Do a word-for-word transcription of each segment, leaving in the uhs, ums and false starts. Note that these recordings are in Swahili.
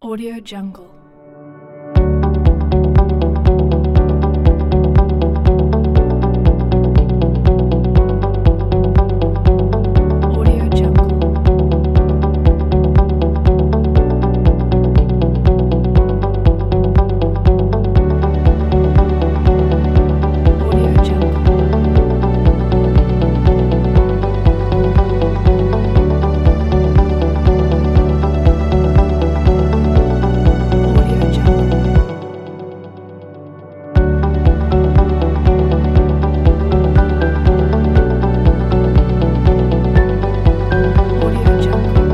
Audio Jungle. Audio Jungle. Audio Jungle. Audio Jungle. Audio Jungle.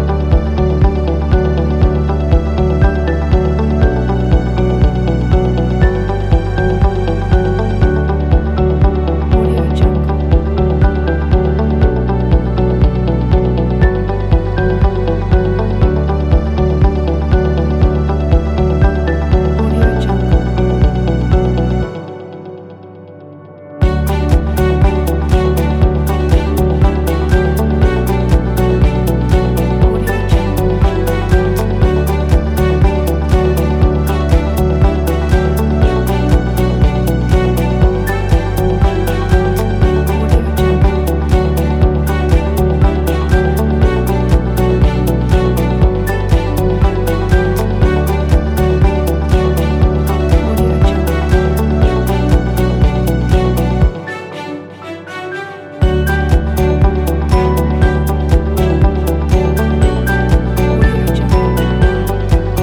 Audio Jungle. Audio Jungle. Audio Jungle. Audio Jungle. Audio Jungle. Audio Jungle.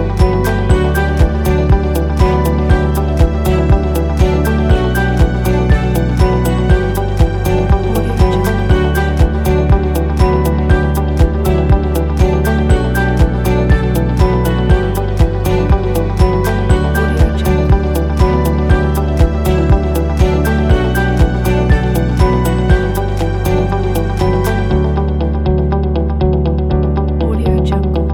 Audio Jungle. Audio Jungle. Audio Jungle.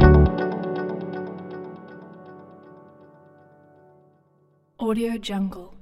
Audio Jungle.